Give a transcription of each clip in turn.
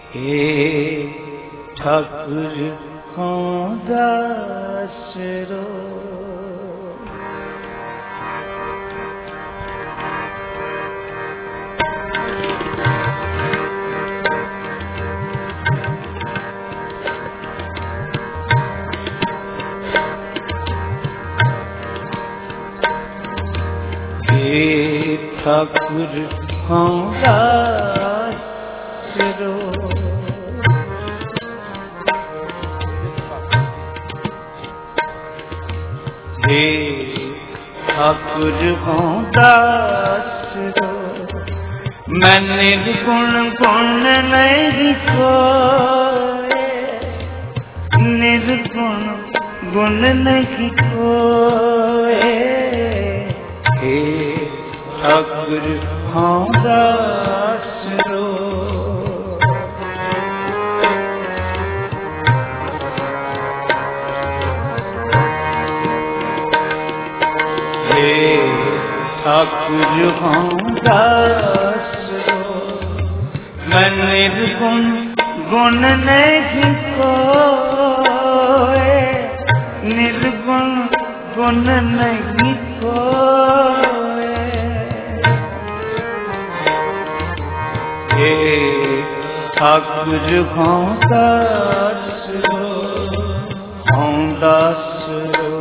हे ठाकुर को दास रो। हे ठाकुर को दास रो। हे ठाकुर को दास रो। मैं निर्गुण गुण नहीं कोय, निर्गुण गुण नहीं कोय। हे ठाकुर को दास रो। हे ठाकुर को दास रो। मैं निर्गुण गुण नहीं कोय, निर्गुण गुण नहीं कोय। हे ठाकुर को दास रो, को दास रो।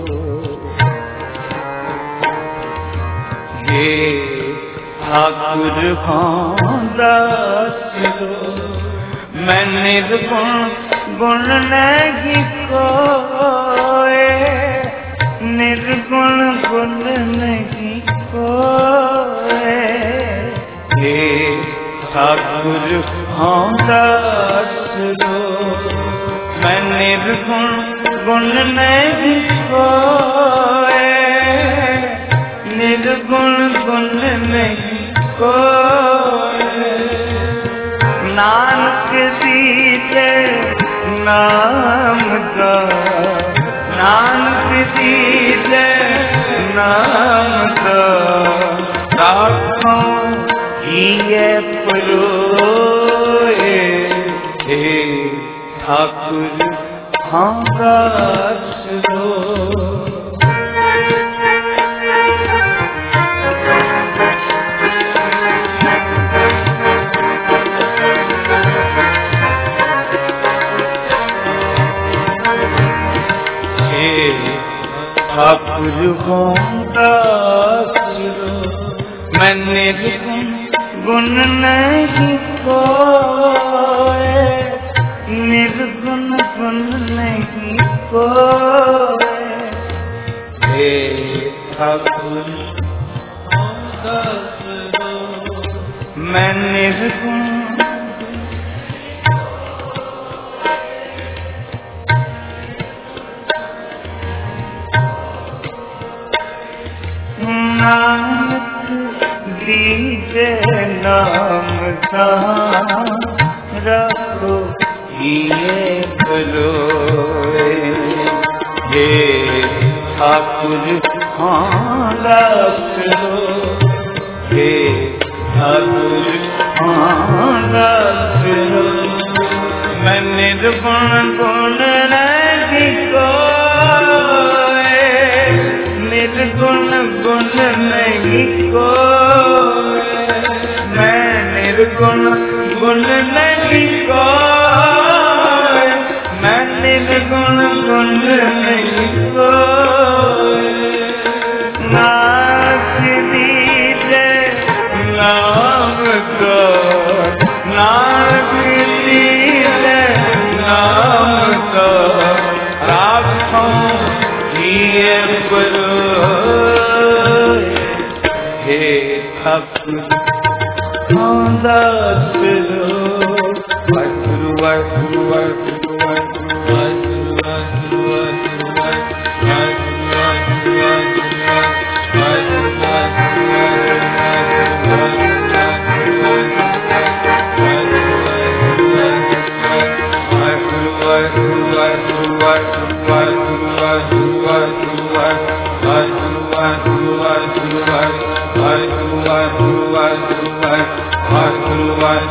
हे ठाकुर को दास रो। मैं निर्गुण गुण नहीं कोय, निर्गुण गुण नहीं कोय। हे ठाकुर को दास रो। मैं निर्गुण गुण नहीं कोय, निर्गुण गुण नहीं कोय। नानक दीजे नाम का, नानक दीजे नाम का। राखो ये परोए। हे ठाकुर को दास रो। ठाकुर को दास रो। मैं निर्गुण गुण नहीं कोय, निर्गुण गुण नहीं कोय। हे ठाकुर को दास रो। मैं निर्गुण नानक दीजे नाम रखो ये बलोए। हे ठाकुर को दास रो। हे ठाकुर को दास रो। मैं निर्गुण गुण नहीं कोय, निर्गुण गुण नहीं कोय। मैं निर्गुण गुण नहीं कोय, मैं निर्गुण गुण नहीं कोय। नाथ दीजे नाम को, नाथ दीजे नाम को। राखो ये परोए। हे ठाकुर को दास रो। वाहिगुरु वाहिगुरु वाहिगुरु वाहिगुरु वाहिगुरु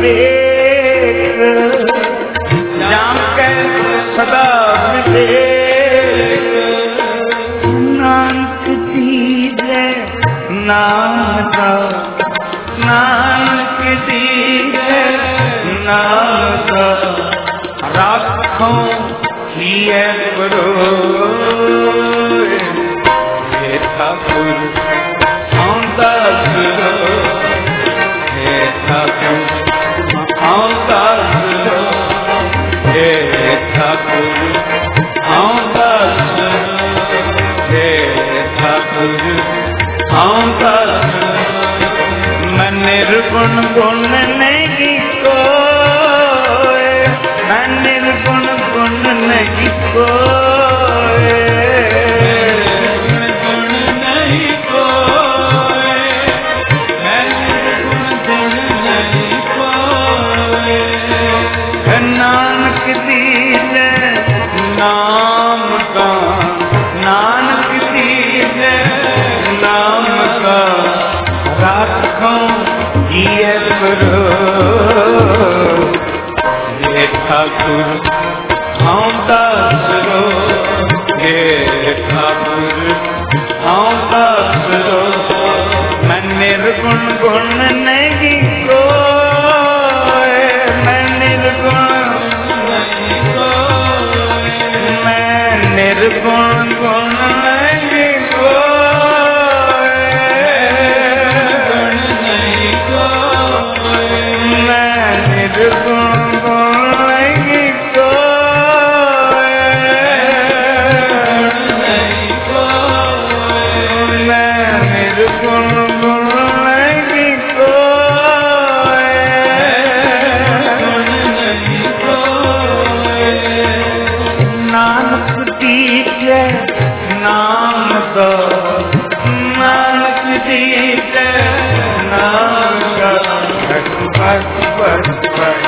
विवेक जाम के सदा विवेक नानक दीजे नाम का नानक दीजे नाम का राखों ही गुरु हे ठाकुर आंदा गुरु हे ठाकुर आंदा गुरु हे ठाकुर आंदा हे ठाकुर आंदा मैं निर्गुण गुण नहीं कोई मैं निर्गुण गुण नहीं कोई गुण नहीं कोई मैं निर्गुण गुण नहीं कोई नानक दीजे नाम का नानक दीजे नाम का राखों ये गुरु हे ठाकुर हम दासरो हे ठाकुर हम दासरो मैं निर्गुण गुण नहीं कोई मैं निर्गुण नहीं कोई मैं निर्गुण गुण नहीं कोई गुण नहीं कोई मैं निर्गुण गुण नहीं कोई नहीं कोई मैं निर्गुण गुण नहीं कोई नहीं कोई नानक दीजे नाम का नानक दीजे नाम का बस बस बस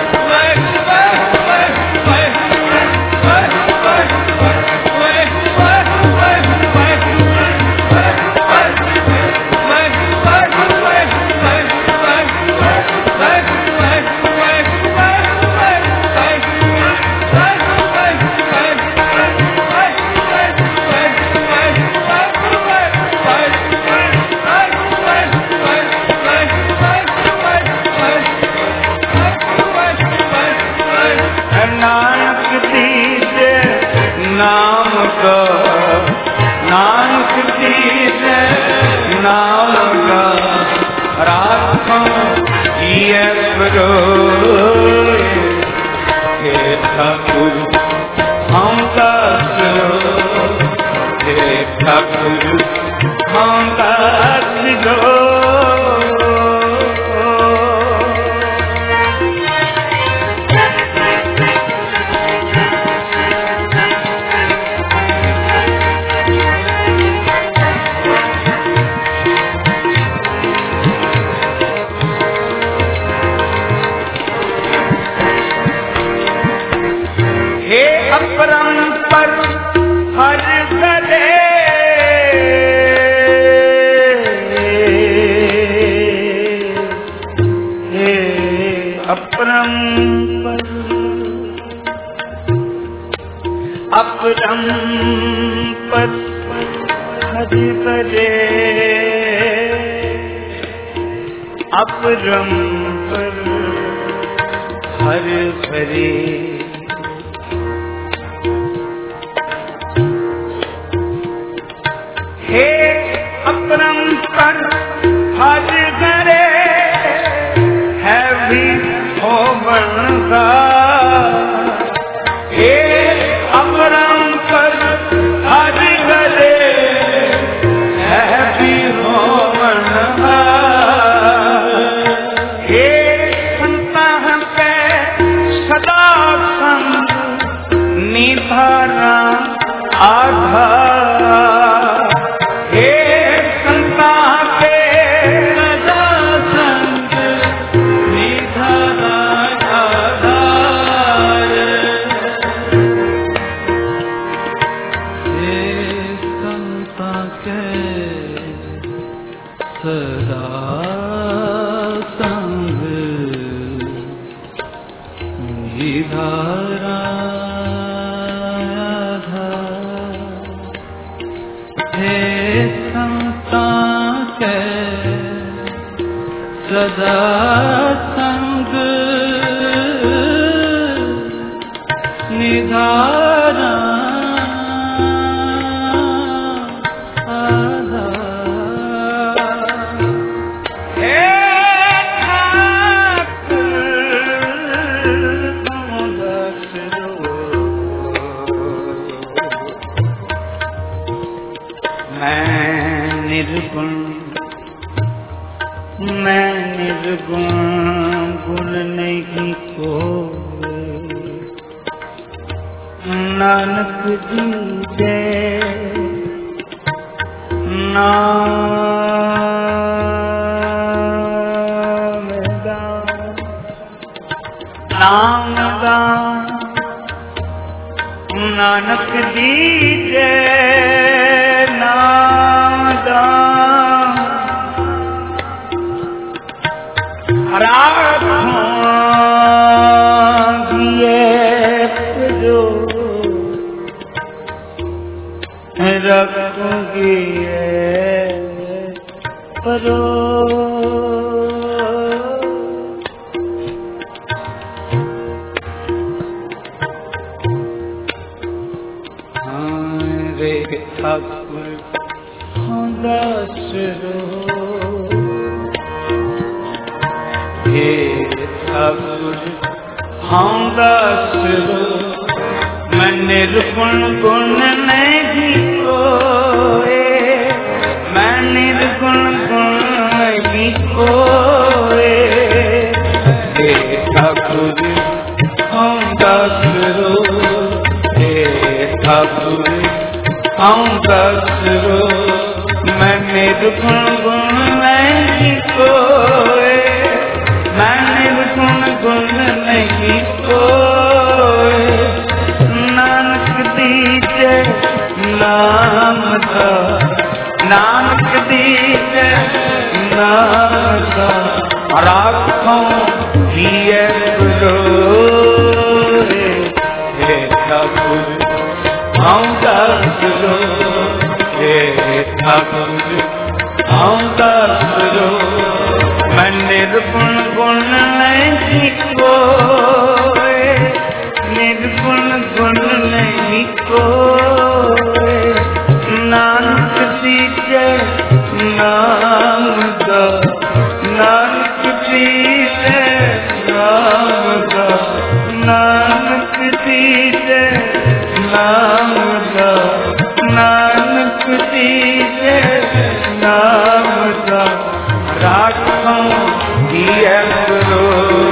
नानक दीजे नाम का राखों ये गुरु हे ठाकुर हम दासरो हे ठाकुर हम दासरो अपरंपर हर करे हे अपरंपर अपरंपर हर करे अपरंपर हर करे हे अपरंपर हर करे है भी हो बनता हे अपरंपर हर करे है भी हो बनता हे संता पे सदा संग निधारा आधार हे संता के सदा संग निधारा आधार हे संता के सदा संग निधारा हे संता के सदा संग निधारा मैं निर्गुण गुण नहीं कोई नानक दीजे नाम दान नानक दीजे नाम दान रखूंगी परो रे ठाकुर दासरो हे ठाकुर हाँ दासरो मैं निर्गुण गुण नहीं कोई मैं निर्गुण गुण नहीं कोई हे ठाकुर हाँ दासरो हे ठाकुर हाँ दासरो मैं निर्गुण गुण नहीं कोई मैं निर्गुण गुण नहीं कोई नानक दीजे नाम का नानक दीजे नाम का राखों दिए गुरु हे ठाकुर हम दासरो हे ठाकुर हम दासरो मैं निर्गुण गुण नहीं कोई निर्गुण गुण नहीं कोई नानक दीजे नाम दा नानक दीजे नाम दा नानक दीजे नाम दा नानक दीजे नाम दा राखों दिए गुरु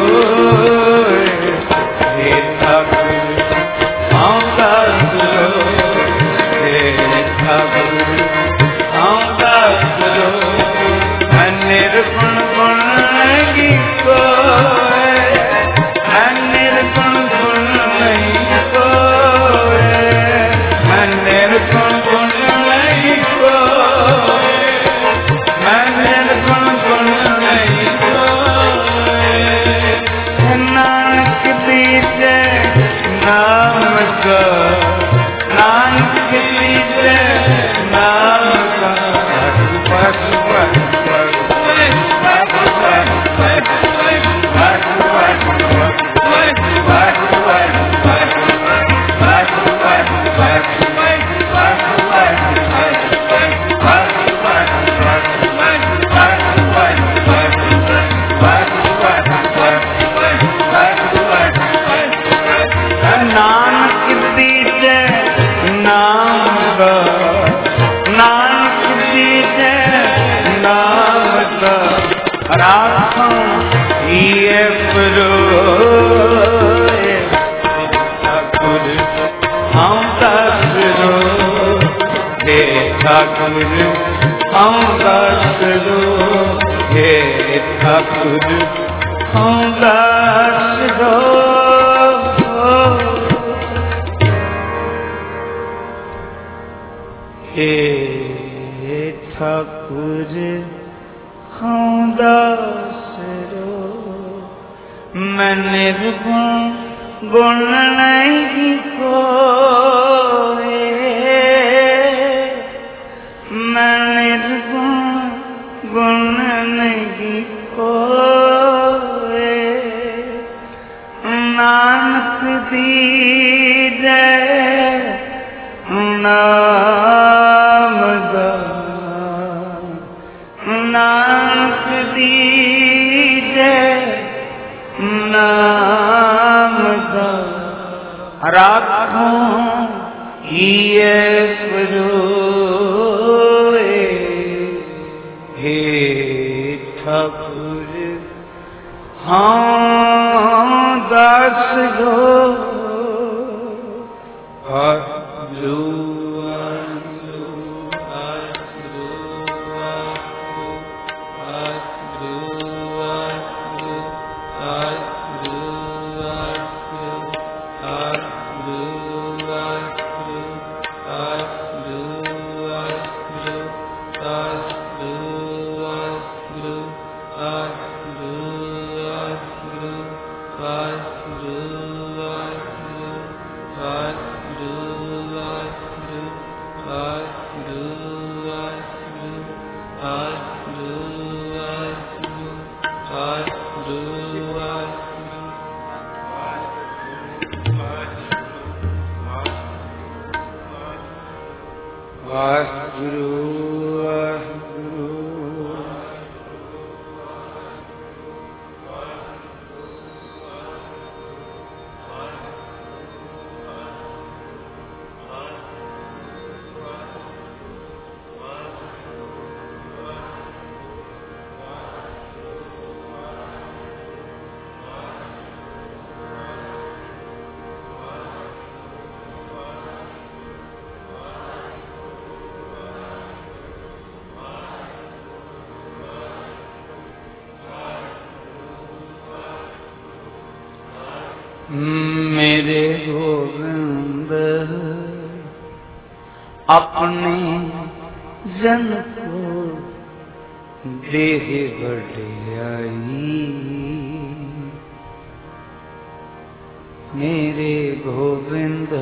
हे ठाकुर हाँ दासरो हे ठाकुर हाँ दासरो मैं निर्गुण गुण नहीं कोई मैं निर्गुण गुण नहीं कोई मैं निर्गुण गुण नहीं कोई मैं निर्गुण गुण नहीं कोई नानक दीजे नाम का नानक दीजे नाम का नानक दीजे नाम का नानक दीजे नाम का राखों ये परो ठाकुर हम दासरो हे ठाकुर हम दासरो हे ठाकुर हम दासरो हे ठाकुर हम दासरो मैं निर्गुण गुण नहीं कोई, मैं निर्गुण गुण नहीं कोई। नानक दीजे नाम दान, नानक दीजे नाम दान। राखूं ये परोए, हे ठाकुर हाँ दास गो। मेरे गोविंद अपने जन को देह बढ़ाई, मेरे गोविंद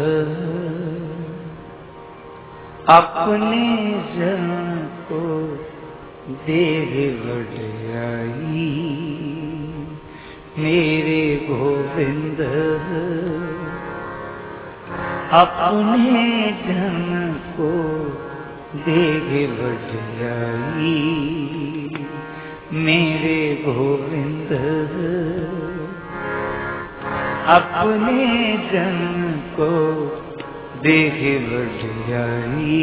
अपने जन को देह बढ़ाई। मेरे गोविंद अपने जन को देह बढ़ाई। मेरे गोविंद अपने जन को देह बढ़ाई।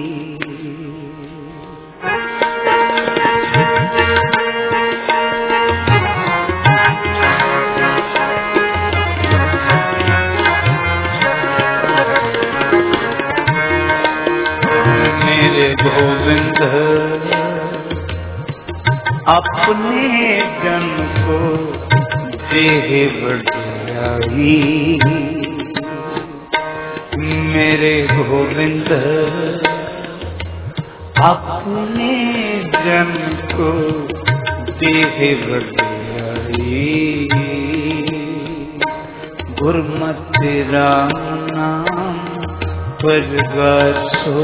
गोविंद अपने जन को देह बढ़ाई। मेरे गोविंद अपने जन को देह बढ़ाई। गुरमति राम नाम परगासो,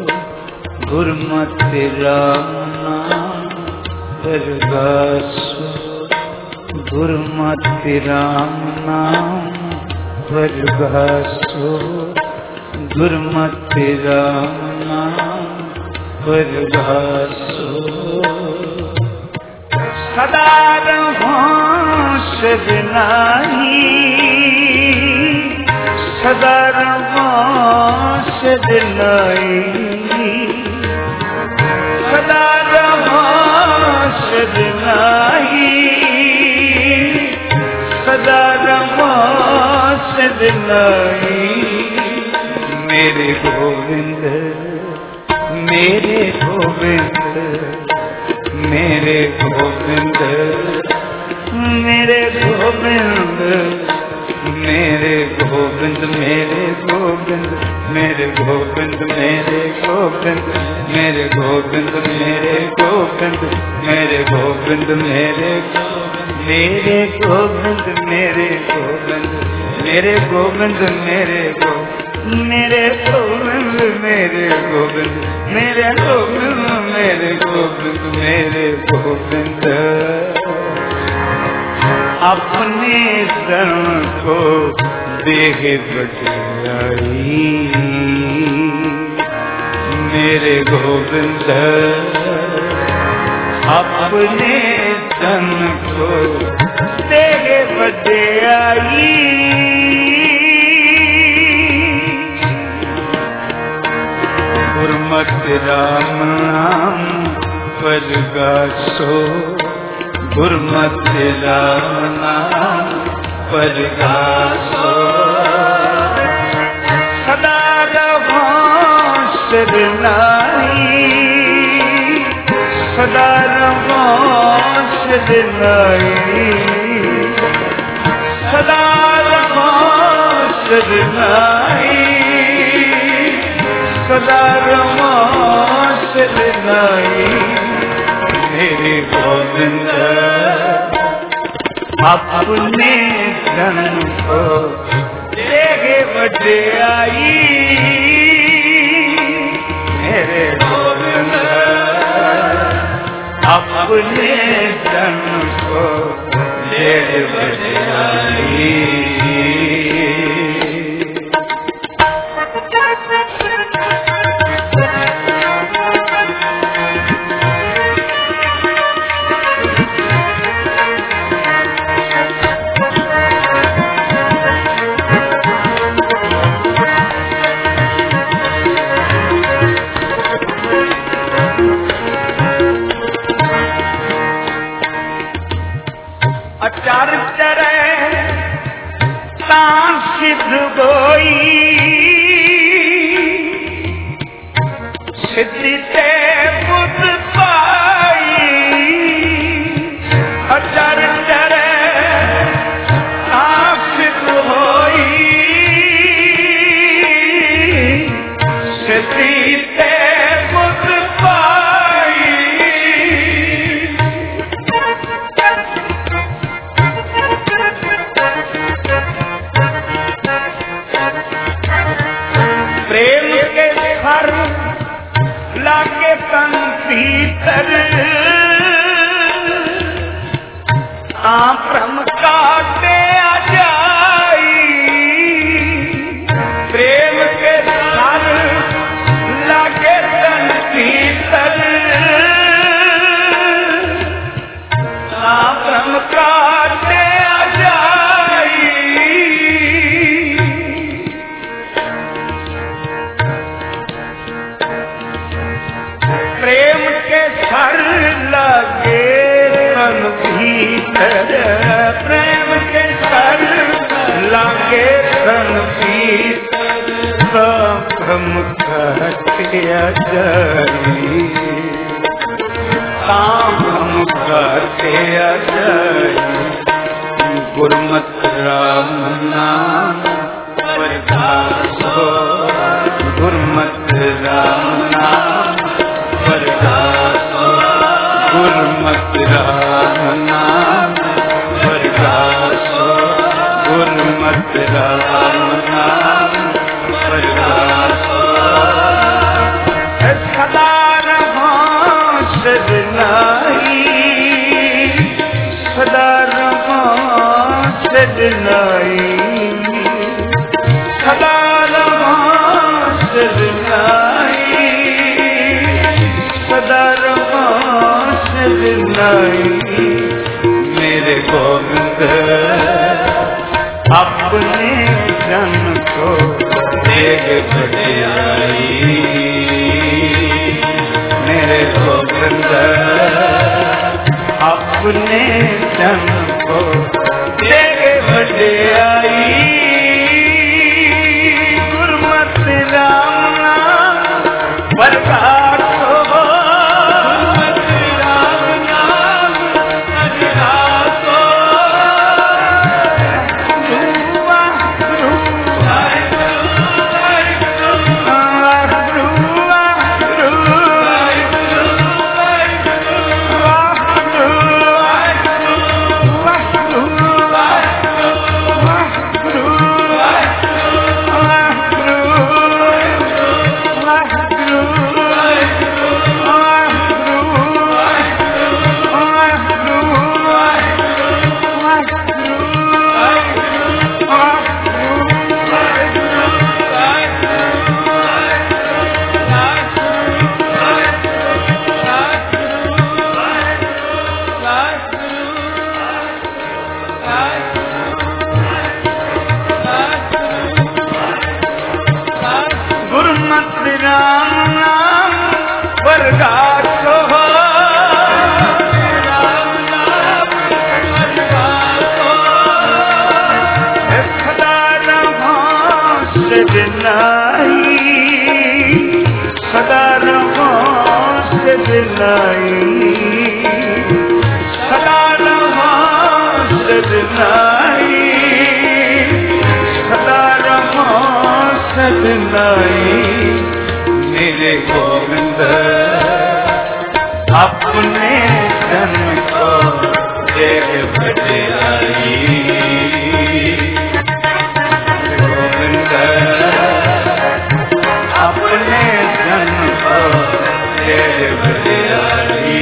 गुरमति राम नाम परगासो, गुरमति राम नाम परगासो, गुरमति राम नाम परगासो। सदा रहो सजनाई, सदा रहो सजनाई, सदा रहो सजनाई, सदा रहो सजनाई। मेरे गोविंद मेरे गोविंद मेरे गोविंद मेरे गोविंद मेरे गोविंद मेरे गोविंद मेरे गोविंद मेरे गोविंद मेरे गोविंद मेरे गोविंद मेरे गोविंद मेरे गोविंद मेरे गोविंद मेरे गोविंद मेरे गोविंद मेरे गोविंद मेरे गोविंद मेरे गोविंद मेरे गोविंद मेरे गोविंद अपने शरण को देह बचाई मेरे गोविंद अपने तन को देह बचाई गुरुमति राम नाम पर गासो गुरुमति राम नाम पर गासो सदा रहो शरणाई सदा रहो शरणाई सदा रहो शरणाई सदा रहो शरणाई मेरे गोविंद अपने धन को देह बचाई मेरे गोविंद अपने धन को देह बचाई सिद्ध गोई सिद्धि ते बुद्ध पाई अचर चरे सिद्ध होई सिद्धि ते बुद्ध पाई प्रेम के घर लाके तन भीतर ब्रह्म काटे आ जाई प्रेम के घर लाके तन भीतर ब्रह्म काटे आ जाई प्रेम के सर लगे तन भीतर प्रेम के सर लगे तन भीतर ब्रह्म काटे आ जाई ब्रह्म काटे आ जाई गुरुमति राम नाम पर गासो गुरुमति राम नाम पर गासो गुरुमति राम नाम पर गासो गुरुमति राम नाम पर गासो सदा रहो शरणाई सदा रहो शरणाई सदा रहो शरणाई सदा रहो शरणाई मेरे गोविंद अपने जन को देह बचाई मेरे गोविंद अपने जन को देह बचाई गुरुमति राम नाम पर गासो गुरुमति राम नाम पर गासो गोविंद अपने जन को जय बजाई गोविंद अपने जन को जय बजाई।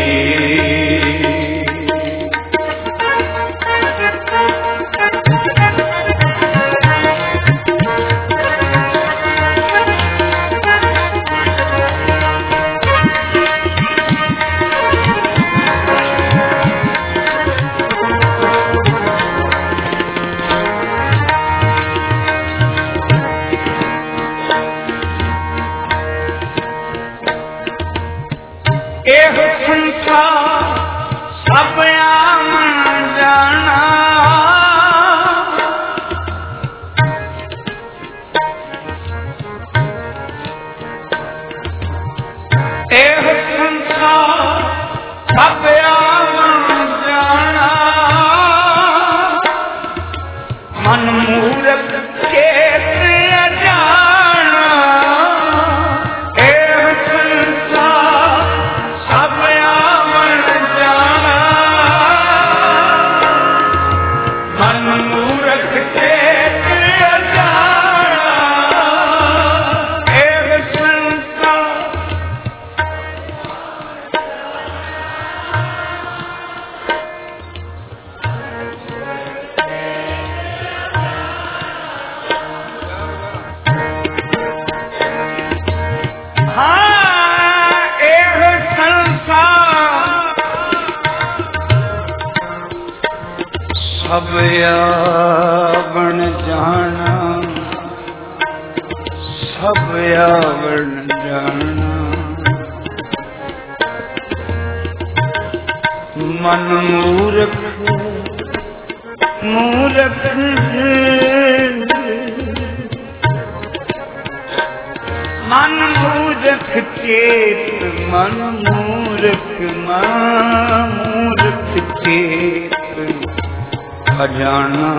सब आमन जाना एह संसार सब आमन जाना मन मूरख चेत अजाना एह संसार सब मूरख चेत अजाना एह संसार। हाँ एह संसार सब आवण जाना सब आवण जाना मन मूरख मूरख मन मूरख चेत मन मूरख मूरख चेत अजाना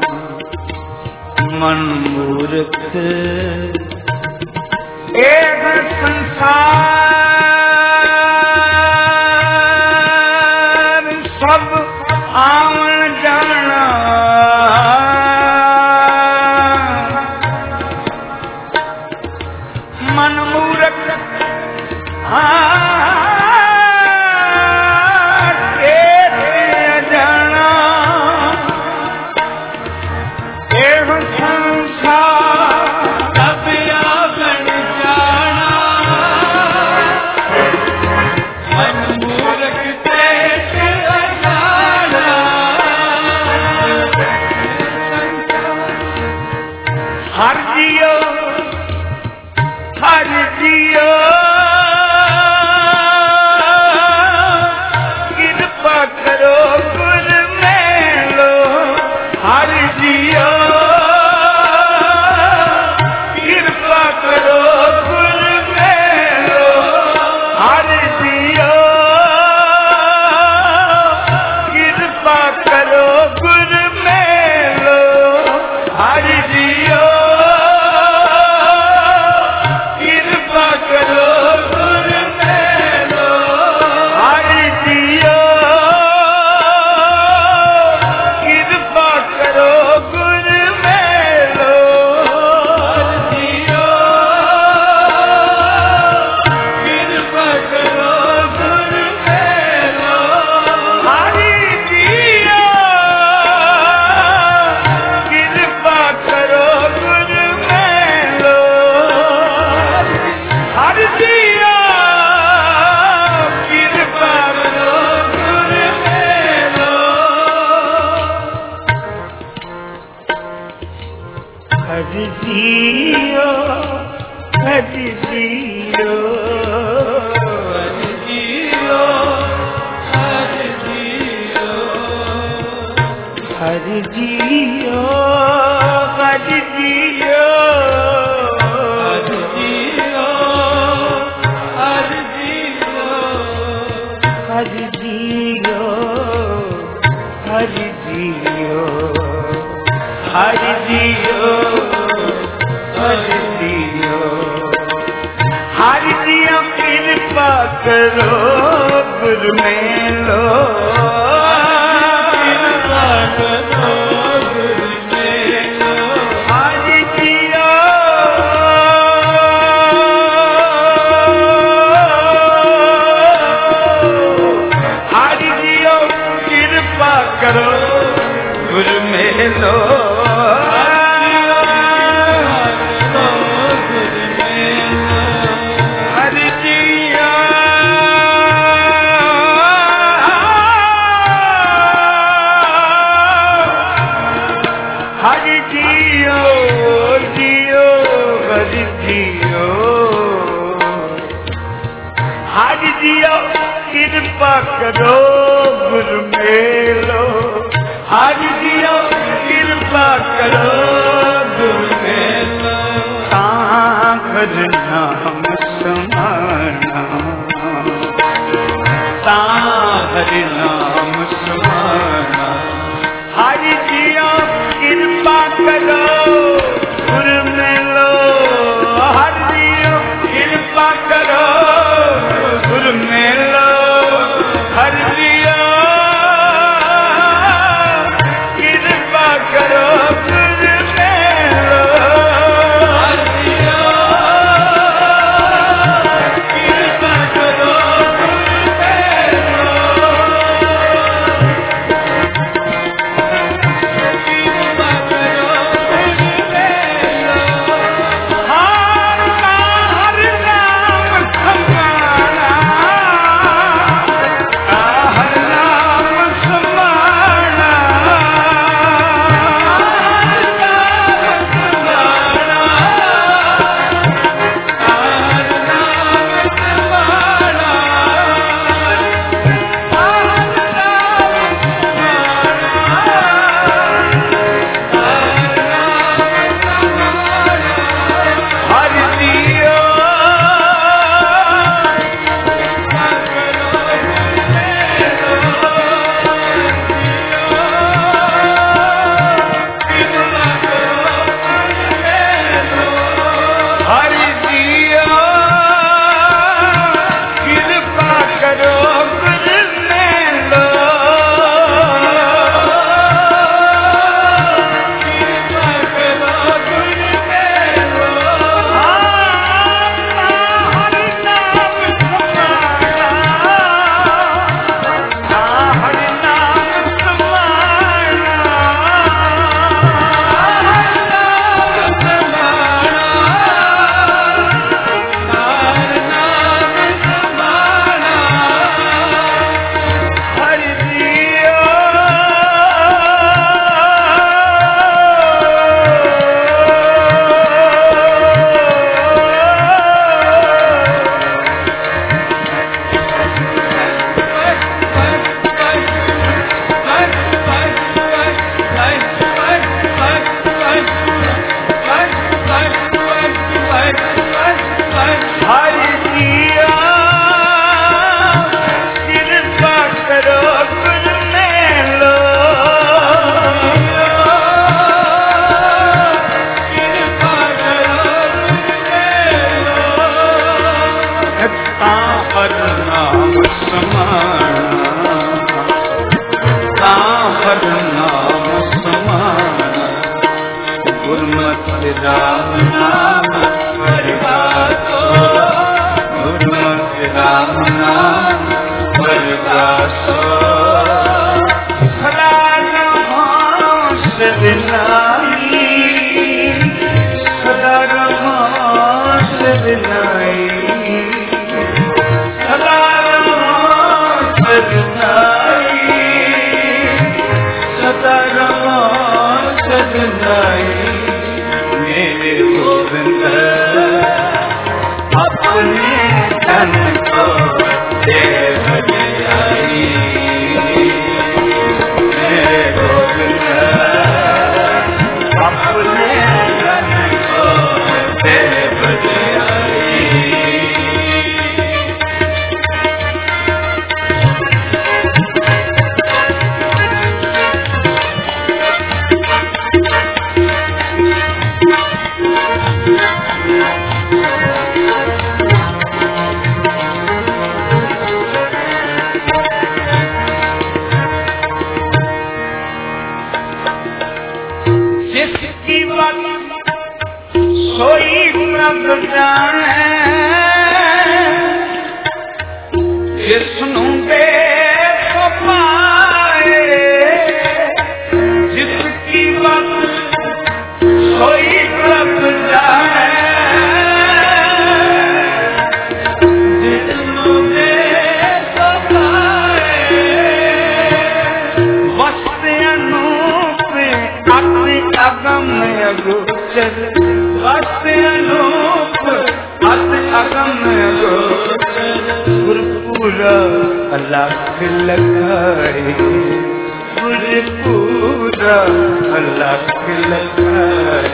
मन मूरख एह संसार सब आवण जाना मन मूरख हरि करो गुरु मेलो, कृपा करो गुरु मेलो। हरि जियो हरि जियो कृपा करो गुरु मेलो। हरि जियो जियो हरि जियो, हरि जियो कृपा करो गुरु मेलो। हरि जियो कृपा करो गुरु मेलो। तांघर नाम समाना, तांघर नाम समाना। हरि जियो कृपा करो गुरु मेलो। हरि जियो कृपा करो गुरु मेलो। हरि जियो कृपा करो गुरु मेलो। हरि जियो कृपा करो गुरु मेलो। राम नाम प्रकाशो, गुरुमति राम नाम प्रकाशो। सदा रमास विनाई, सदा रमास विनाई, सदा रमास विनाई, सदा रमास विनाई। मेरे गोविंद अपने तन को दे बजाई, मेरे गोविंद अपने तन को दे बजाई। जाने जिसनू दे तो पाए जिसकी बात सोई रब जाने जिसनू दे तो पाए वस्ते अनूप अपने अगम अगोचर वस्ते अनूप अपने अगम अगोचर गुरपुरा अलख लगाए गुरपुरा अलख लगाए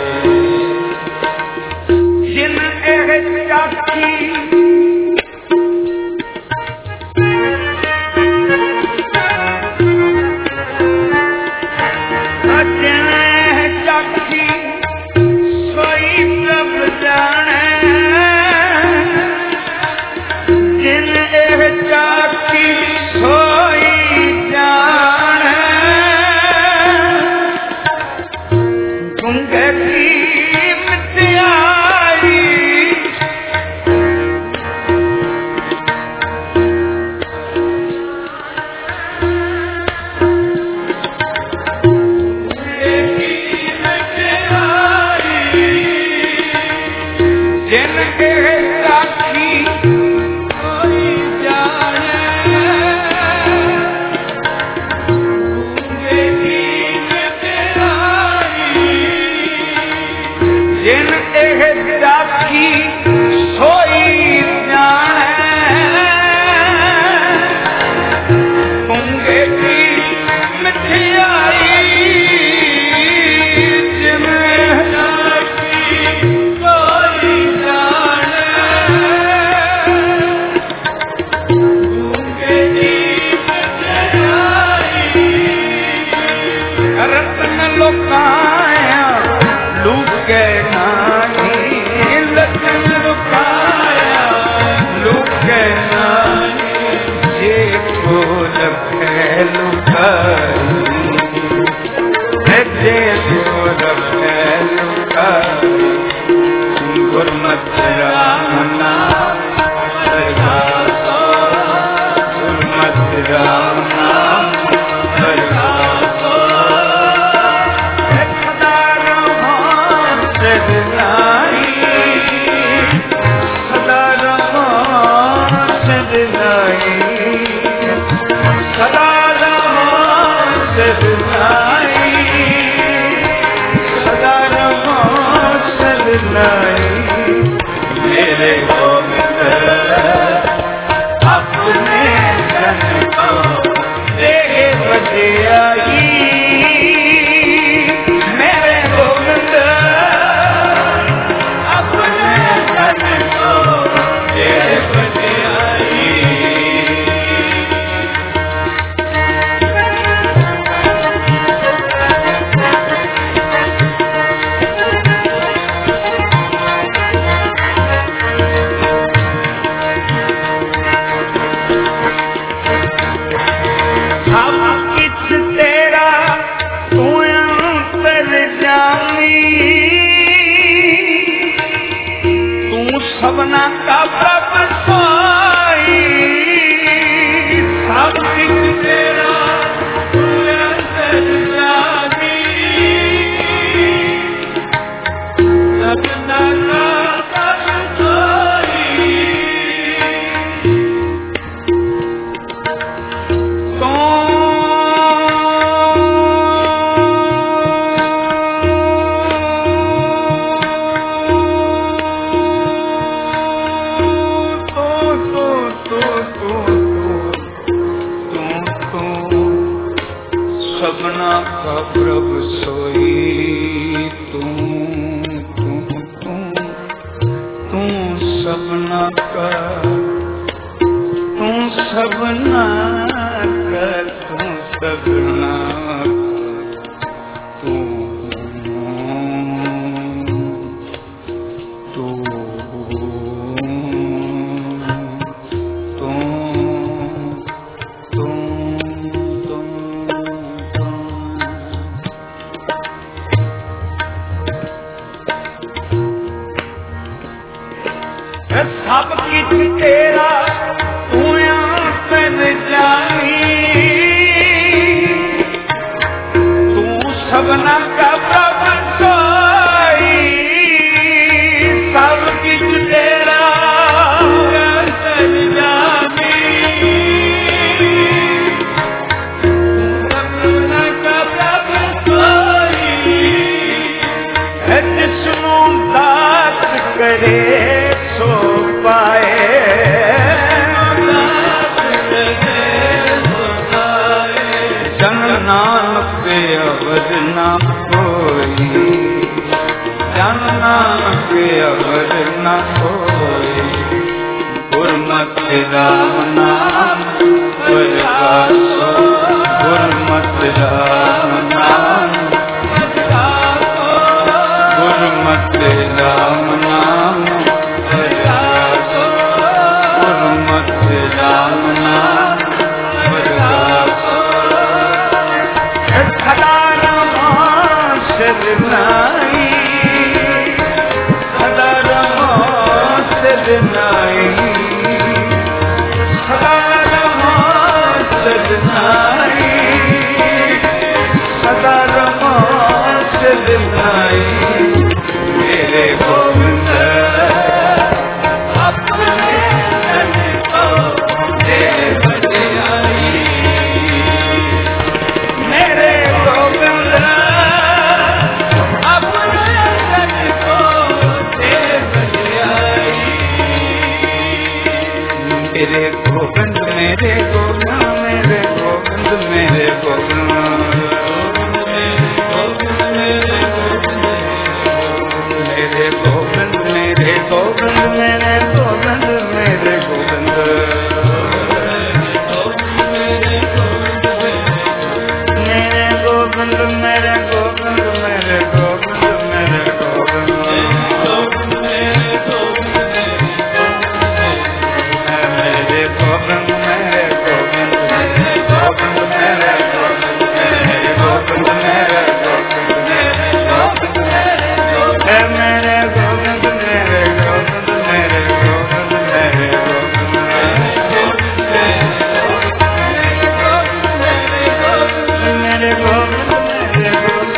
जिन एह चाकी नानक अवर ना कोई, जन नानक अवर ना कोई। गुरमति राम नाम प्रकाशो, गुरमति राम नाम प्रकाशो, गुरमति राम नाम प्रकाशो, गुरमति राम नाम प्रकाशो। सदा रमा सदनाई, सदा रमा सदनाई, सदा रमा सदनाई, सदा रमा सदनाई। मेरे गोविंद अपने तन को दे बजाई, मेरे गोविंद अपने तन को दे बजाई। मेरे गोविंद मेरे गोविंद मेरे गोविंद मेरे गोविंद, मेरे गोविंद मेरे गोविंद मेरे गोविंद मेरे गोविंद, मेरे गोविंद मेरे गोविंद मेरे गोविंद मेरे गोविंद, मेरे गोविंद मेरे गोविंद मेरे गोविंद मेरे गोविंद, मेरे गोविंद मेरे गोविंद मेरे गोविंद मेरे गोविंद, मेरे गोविंद मेरे गोविंद मेरे गोविंद मेरे गोविंद, मेरे गोविंद मेरे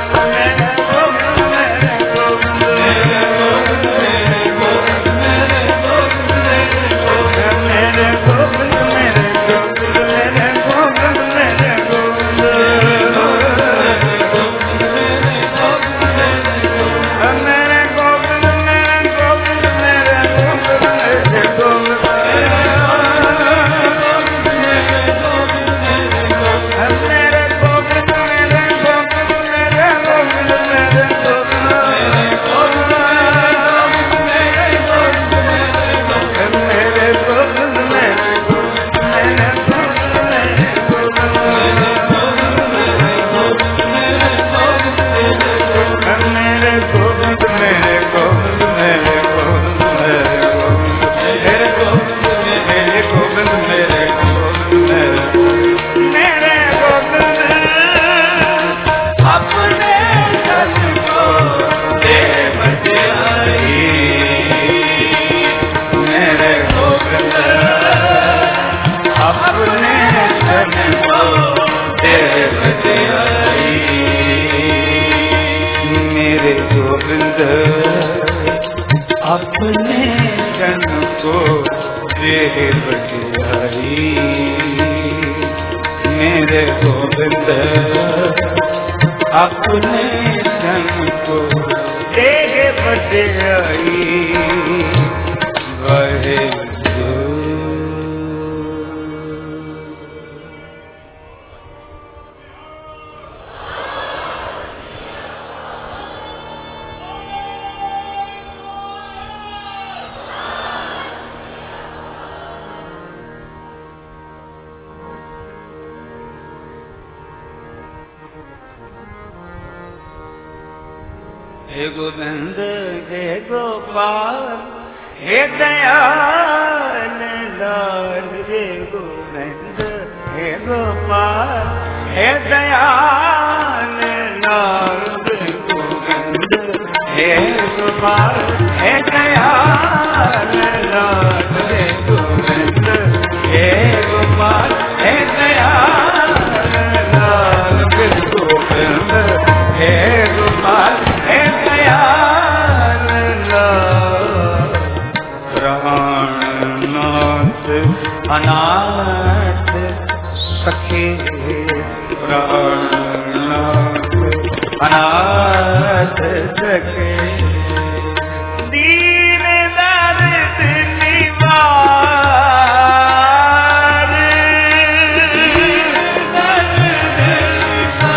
अपने जन को दे बजाई, मेरे गोविंद अपने जन को दे बजाई। वहे हे गोविंद हे गोपाल हे दयाल लाल, हे गोविंद हे गोपाल हे दयाल लाल, हे गोविंद हे गोपाल हे दयाल लाल, हे गोविंद हे गोपाल हे दयाल लाल, हे गोविंद हे गोपाल हे दयाल लाल। प्राणनाथ अनाथ सखे, प्राणनाथ अनाथ सखे, दीन दर्द निवार, दर्द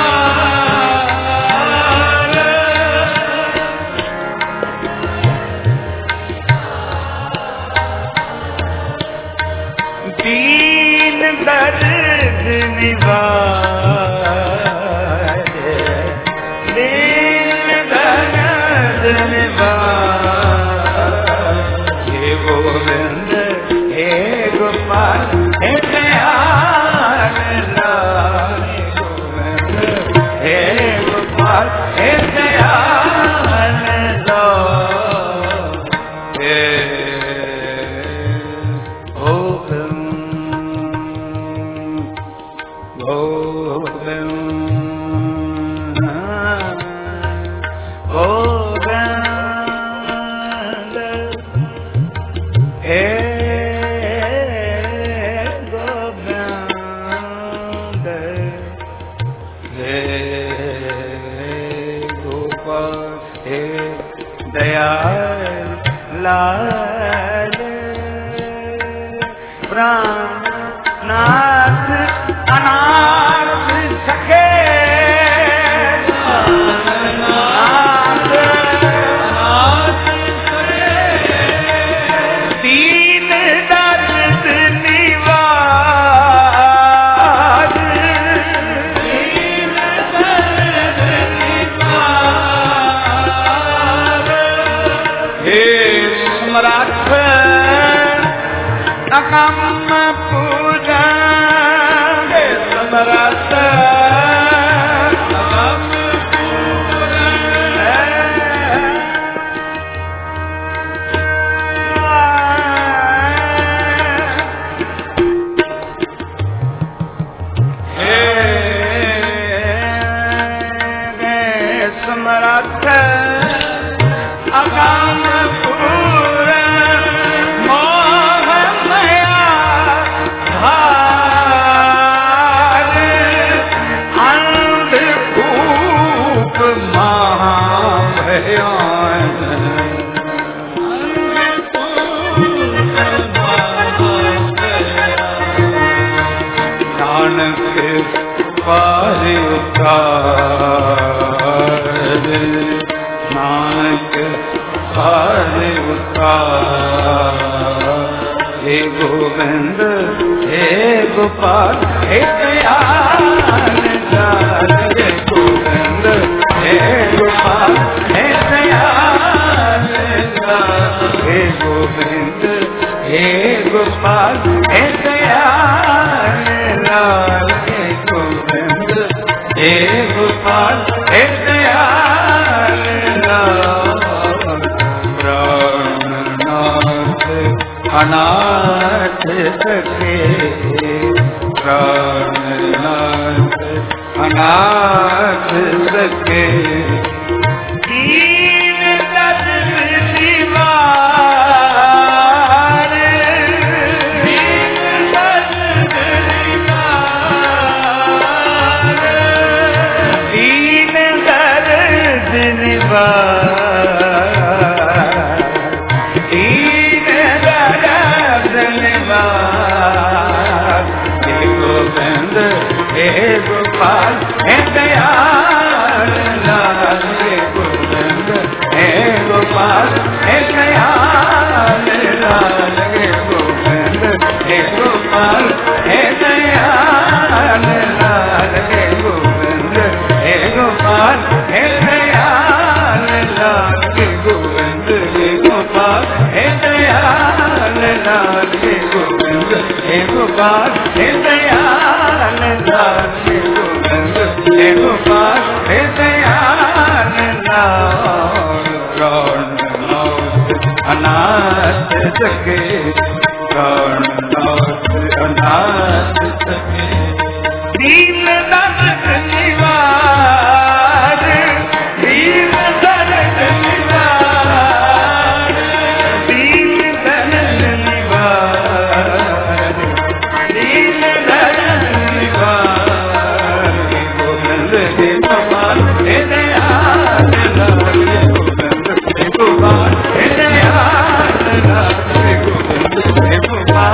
Goodbye.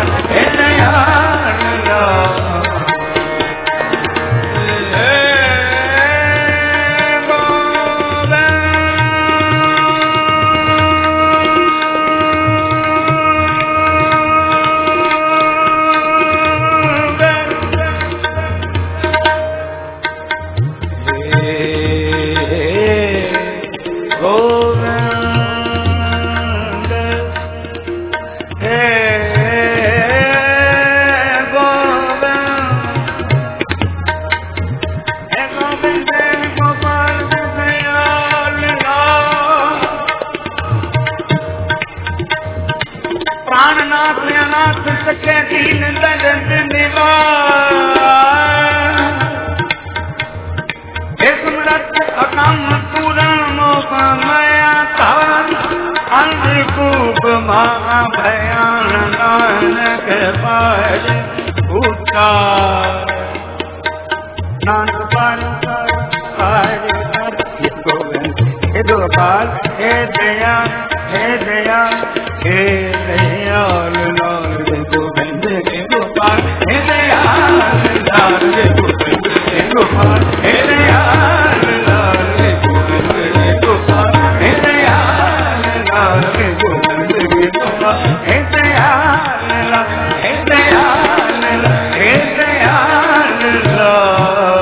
के पार उतार नानक पार पार हे गोविंद हे गोपाल हे दया हे दया हे दयाल लाल हे गोविंद हे गोपाल हे दयाल लाल हे गोविंद हे गोपाल हे दयाल लाल हे गोविंद हे गोपाल हे दयाल लाल हे गोविंद हे गोपाल हे दयाल लाल हे दयाल लाल हे दयाल लाल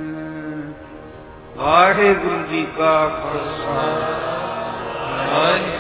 वाहेगुरु जी का खालसा।